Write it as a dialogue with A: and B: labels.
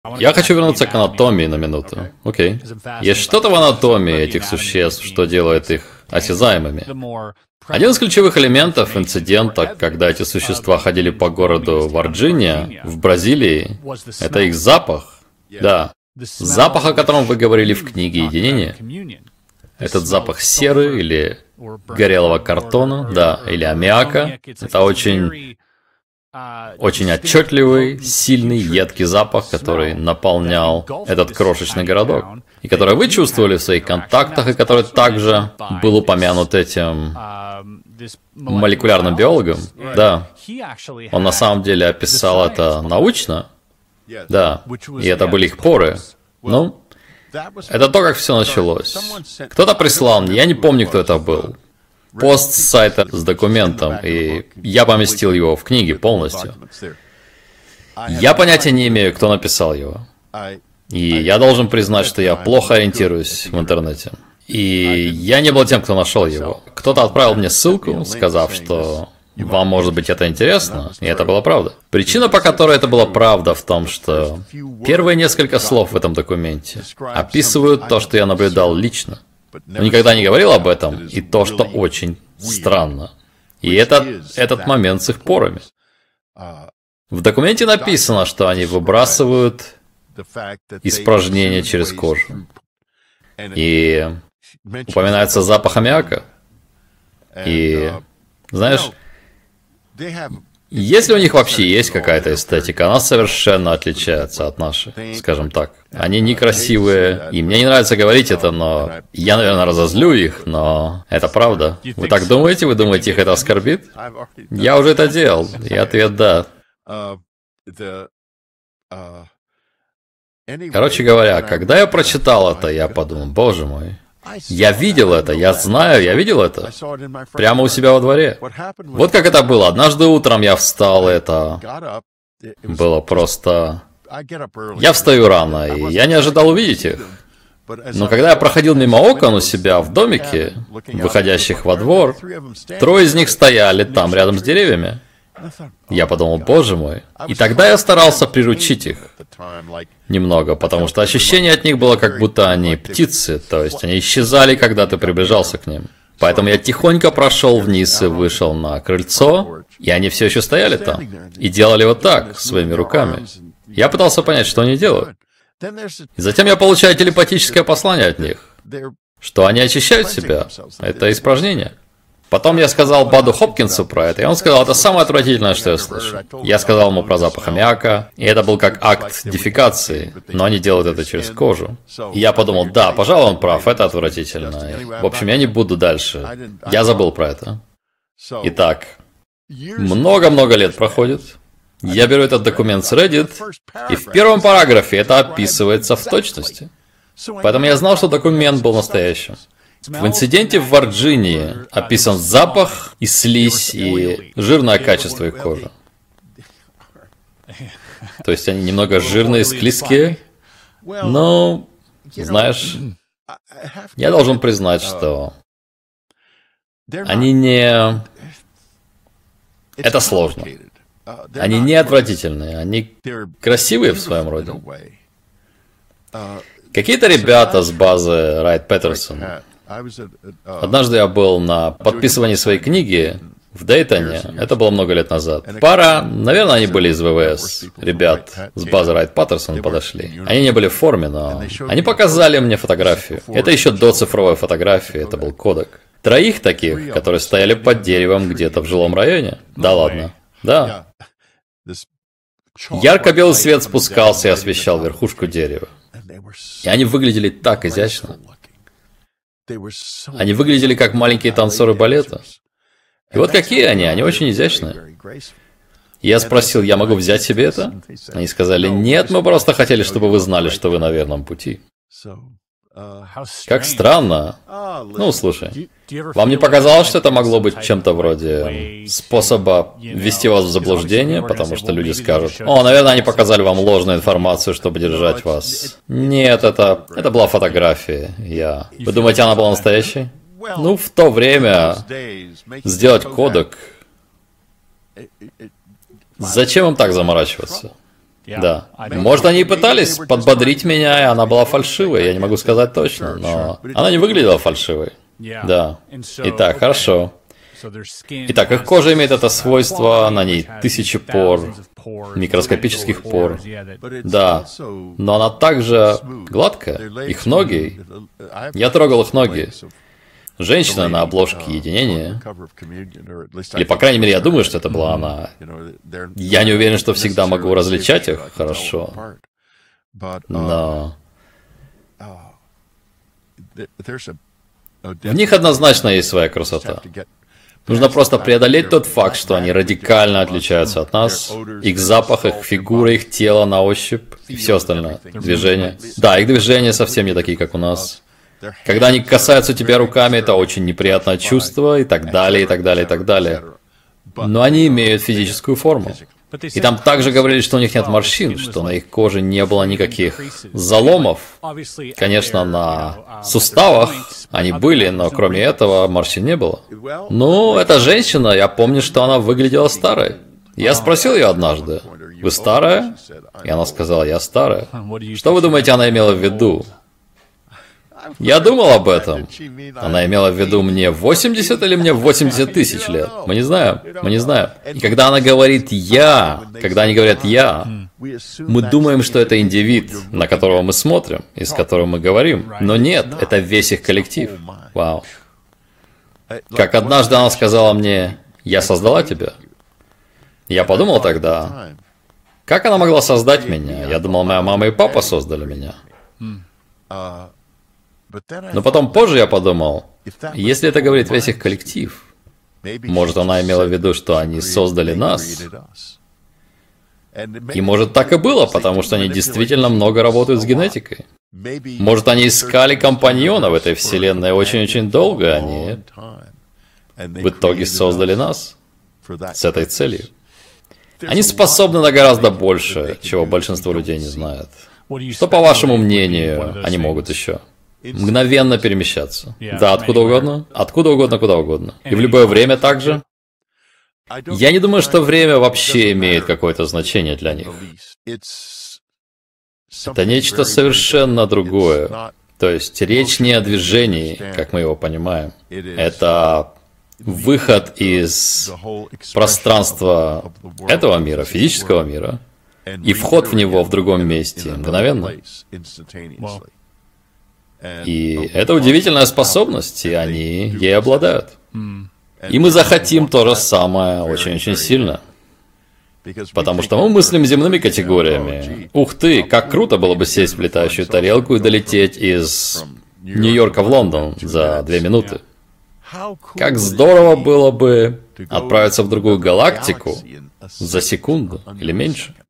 A: Я хочу вернуться к анатомии на минуту. Окей. Есть что-то в анатомии этих существ, что делает их осязаемыми. Один из ключевых элементов инцидента, когда эти существа ходили по городу Варджиния, в Бразилии, это их запах. Да. Запах, о котором вы говорили в книге «Единение». Этот запах серы или горелого картона, да, или аммиака. Это очень отчетливый, сильный, едкий запах, который наполнял этот крошечный городок. И который вы чувствовали в своих контактах, и который также был упомянут этим молекулярным биологом. Да. Он на самом деле описал это научно. Да. И это были их поры. Ну, это то, как все началось. Кто-то прислал мне, я не помню, кто это был, пост с сайта с документом, и я поместил его в книге полностью. Я понятия не имею, кто написал его. И я должен признать, что я плохо ориентируюсь в интернете. И я не был тем, кто нашел его. Кто-то отправил мне ссылку, сказав, что вам, может быть, это интересно, и это была правда. Причина, по которой это была правда, в том, что первые несколько слов в этом документе описывают то, что я наблюдал лично. Но никогда не говорил об этом, и то, что очень странно. И этот момент с их порами. В документе написано, что они выбрасывают испражнения через кожу. И упоминается запах аммиака. И, знаешь, если у них вообще есть какая-то эстетика, она совершенно отличается от нашей, скажем так. Они некрасивые, и мне не нравится говорить это, но я, наверное, разозлю их, но это правда. Вы так думаете? Вы думаете, их это оскорбит? Я уже это делал, и ответ да. Короче говоря, когда я прочитал это, я подумал, боже мой, я видел это, я знаю, я видел это. Прямо у себя во дворе. Вот как это было. Однажды утром я встал, это было просто... Я встаю рано, и я не ожидал увидеть их. Но когда я проходил мимо окон у себя в домике, выходящих во двор, трое из них стояли там, рядом с деревьями. Я подумал, боже мой. И тогда я старался приручить их немного, потому что ощущение от них было, как будто они птицы, то есть они исчезали, когда ты приближался к ним. Поэтому я тихонько прошел вниз и вышел на крыльцо, и они все еще стояли там, и делали вот так, своими руками. Я пытался понять, что они делают. И затем я получаю телепатическое послание от них, что они очищают себя. Это испражнение. Потом я сказал Баду Хопкинсу про это, и он сказал, это самое отвратительное, что я слышу. Я сказал ему про запах аммиака, и это был как акт дефекации, но они делают это через кожу. И я подумал, да, пожалуй, он прав, это отвратительно. В общем, я не буду дальше. Я забыл про это. Итак, много-много лет проходит. Я беру этот документ с Reddit, и в первом параграфе это описывается в точности. Поэтому я знал, что документ был настоящим. В инциденте в Варджинии описан запах и слизь, и жирное качество их кожи. То есть они немного жирные, склизкие. Но, знаешь, я должен признать, что они не... Это сложно. Они не отвратительные, они красивые в своем роде. Какие-то ребята с базы Wright Patterson. Однажды я был на подписывании своей книги в Дейтоне, это было много лет назад. Пара, наверное, они были из ВВС, ребят с базы Wright Patterson подошли. Они не были в форме, но они показали мне фотографию. Это еще до цифровой фотографии, это был кодек. Троих таких, которые стояли под деревом где-то в жилом районе. Да ладно. Да. Ярко-белый свет спускался и освещал верхушку дерева. И они выглядели так изящно. Они выглядели как маленькие танцоры балета. И вот какие они, они очень изящные. Я спросил, я могу взять себе это? Они сказали, нет, мы просто хотели, чтобы вы знали, что вы на верном пути. Как странно. Ну, слушай, вам не показалось, что это могло быть чем-то вроде способа ввести вас в заблуждение, потому что люди скажут, о, наверное, они показали вам ложную информацию, чтобы держать вас. Нет, это была фотография. Вы думаете, она была настоящей? Ну, в то время сделать кодек... Зачем им так заморачиваться? Да. Может, они и пытались подбодрить меня, и она была фальшивой, я не могу сказать точно, но она не выглядела фальшивой. Да. Итак, хорошо. Итак, их кожа имеет это свойство, на ней тысячи пор, микроскопических пор. Да, но она также гладкая. Их ноги, я трогал их ноги. Женщина на обложке Единения, или, по крайней мере, я думаю, что это была она. Я не уверен, что всегда могу различать их хорошо, но в них однозначно есть своя красота. Нужно просто преодолеть тот факт, что они радикально отличаются от нас. Их запах, их фигура, их тело на ощупь и все остальное. Движения. Да, их движения совсем не такие, как у нас. Когда они касаются тебя руками, это очень неприятное чувство, и так далее, и так далее, и так далее. Но они имеют физическую форму. И там также говорили, что у них нет морщин, что на их коже не было никаких заломов. Конечно, на суставах они были, но кроме этого морщин не было. Ну, эта женщина, я помню, что она выглядела старой. Я спросил ее однажды: «Вы старая?» И она сказала: «Я старая». Что вы думаете, она имела в виду? Я думал об этом. Она имела в виду мне 80 или мне 80 тысяч лет? Мы не знаем. Мы не знаем. И когда она говорит «я», когда они говорят «я», мы думаем, что это индивид, на которого мы смотрим и с которым мы говорим. Но нет, это весь их коллектив. Вау. Как однажды она сказала мне: «Я создала тебя». Я подумал тогда, как она могла создать меня? Я думал, моя мама и папа создали меня. Но потом позже я подумал, если это говорит весь их коллектив, может, она имела в виду, что они создали нас. И может, так и было, потому что они действительно много работают с генетикой. Может, они искали компаньона в этой вселенной очень-очень долго, и они в итоге создали нас с этой целью. Они способны на гораздо больше, чего большинство людей не знает. Что, по вашему мнению, они могут еще? Мгновенно перемещаться. Да, откуда угодно. Откуда угодно, куда угодно. И в любое время также. Я не думаю, что время вообще имеет какое-то значение для них. Это нечто совершенно другое. То есть речь не о движении, как мы его понимаем. Это выход из пространства этого мира, физического мира, и вход в него в другом месте, мгновенно. И это удивительная способность, и они ей обладают. И мы захотим то же самое очень-очень сильно. Потому что мы мыслим земными категориями. Ух ты, как круто было бы сесть в летающую тарелку и долететь из Нью-Йорка в Лондон за 2 минуты. Как здорово было бы отправиться в другую галактику за секунду или меньше.